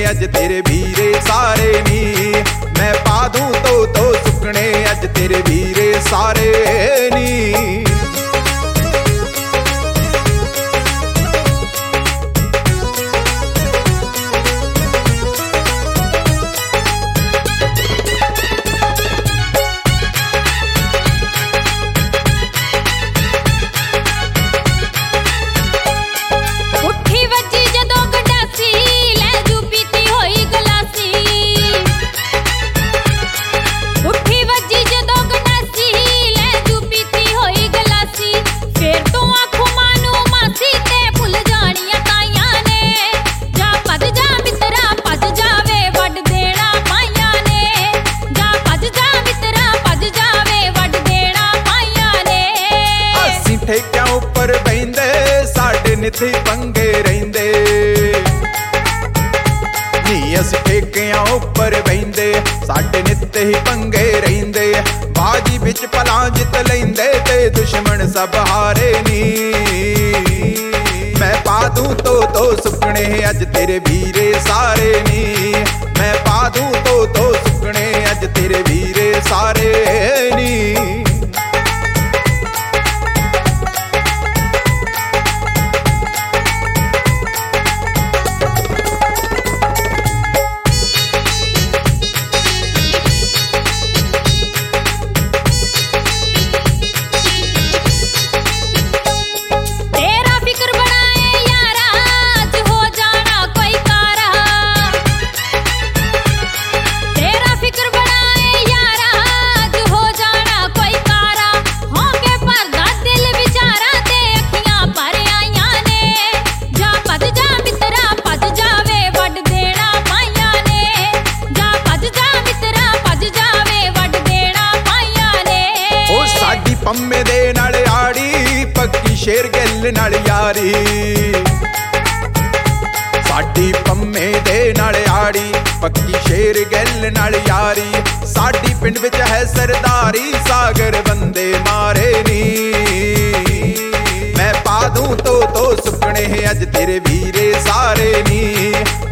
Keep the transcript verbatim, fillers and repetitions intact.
अज तेरे वीरे सारे नी। मैं पा दूं तो तो सुकने अज तेरे वीरे सारे नी। ठेक्यां उपर बहिंदे साडे नित ही पंगे रहिंदे नी। असीं ठेकियां उपर बहिंदे साडे नित ही पंगे रहिंदे। बाजी विच भला जित लैंदे ते दुश्मन सब हारे नी। मैं पा दूं तो तो सुकने अज तेरे वीरे सारे नी। मैं पा दूं तो तो सुकने अज तेरे वीरे सारे नी। पंमे दे नाल आड़ी पक्की शेर गिल नाल यारी। साडी पंमे दे नाल आड़ी पक्की शेर गिल नाल यारी। साडी पिंड विच है सरदारी सागर बंदे मारे नी। मैं पा दूं तो तो सुकने अज तेरे वीरे सारे नी।